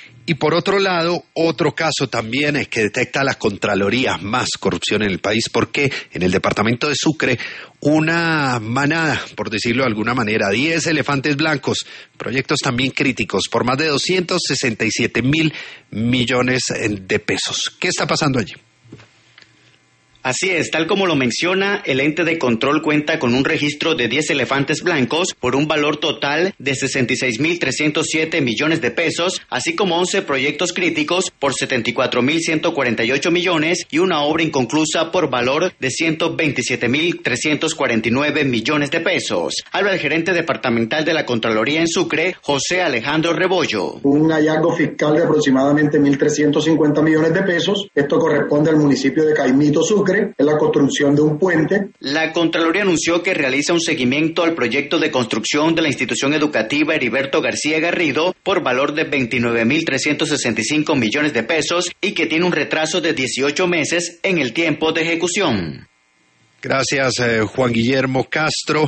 Y por otro lado, otro caso también es que detecta la Contraloría más corrupción en el país, porque en el departamento de Sucre una manada, por decirlo de alguna manera, 10 elefantes blancos, proyectos también críticos, por más de 267.000 millones de pesos. ¿Qué está pasando allí? Así es, tal como lo menciona, el ente de control cuenta con un registro de 10 elefantes blancos por un valor total de 66.307 millones de pesos, así como 11 proyectos críticos por 74.148 millones y una obra inconclusa por valor de 127.349 millones de pesos. Habla el gerente departamental de la Contraloría en Sucre, José Alejandro Rebollo. Un hallazgo fiscal de aproximadamente 1.350 millones de pesos. Esto corresponde al municipio de Caimito, Sucre, en la construcción de un puente. La Contraloría anunció que realiza un seguimiento al proyecto de construcción de la institución educativa Heriberto García Garrido por valor de 29.365 millones de pesos y que tiene un retraso de 18 meses en el tiempo de ejecución. Gracias, Juan Guillermo Castro.